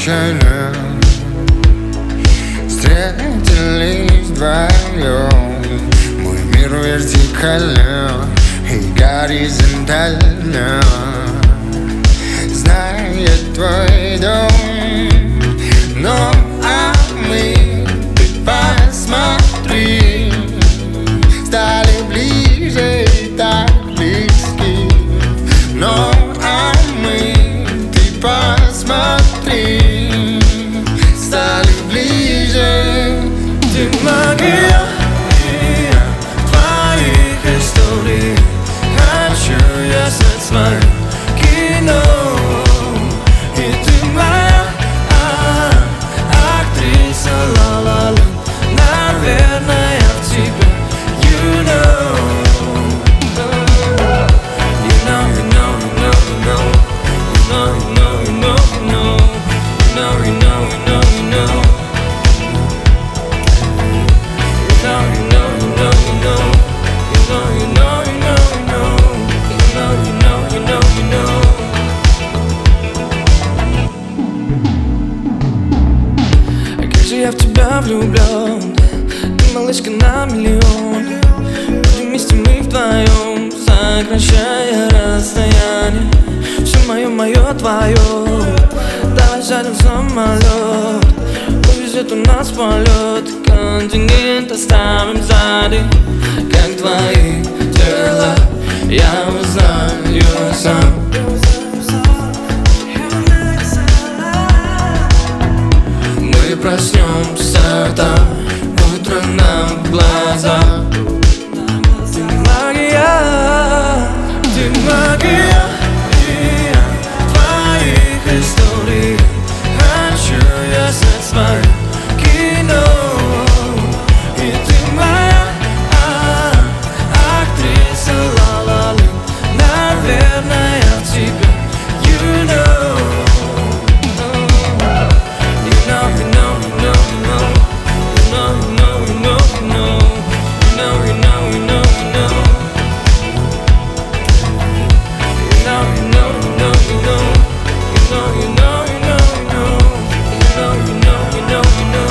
случайно встретились вдвоем. Мой мир вертикально и горизонтально знает твой дом. Но мы, ты посмотри, стали ближе и так близки. Но мы, ты посмотри, стали ближе. Ты магия твоих историй. Хочу я стать своим кино. И ты моя актриса, ла-ла-ла. Наверное, в тебе you know. You know, you know, you know, you know. You know, you know, you know, you know. You know, you know, you know, you know. You know, you know, you know, you know. You know, you know, you know, you know. You know, you know, you know, you know. Как же я в тебя влюблен. Ты малышка на миллион. Будем вместе мы вдвоем, сокращая расстояние. Все мое твое. Давай сядем в самолет, увезет у нас полет. Континент оставим сзади. Как твои дела я узнаю сам. Мы проснемся там, утро нам в глаза. Ты магия, ты магия твоих историй. Хочу я стать своим кино. И ты моя актриса, ла-ла-ла. Наверное, в тебе you know. You know, you know, you know, you know. You know, you know, you know, you know. You know, you know, you know, you know. You know, you know, you know, you know. You know, you know, you know, you know. You know, you know, you know, you know.